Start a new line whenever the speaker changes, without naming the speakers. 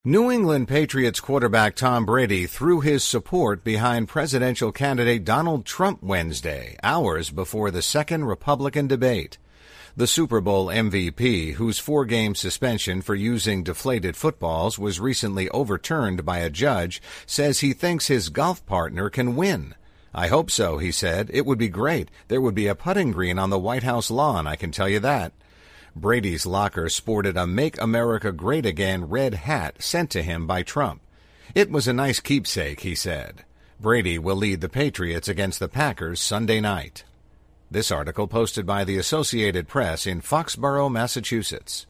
New England Patriots quarterback Tom Brady threw his support behind presidential candidate Donald Trump Wednesday, hours before the second Republican debate. The Super Bowl MVP, whose 4-game suspension for using deflated footballs was recently overturned by a judge, says he thinks his golf partner can win. "I hope so," he said. "It would be great. There would be a putting green on the White House lawn, I can tell you that." Brady's locker sported a Make America Great Again red hat sent to him by Trump. "It was a nice keepsake," he said. Brady will lead the Patriots against the Packers Sunday night. This article posted by the Associated Press in Foxborough, Massachusetts.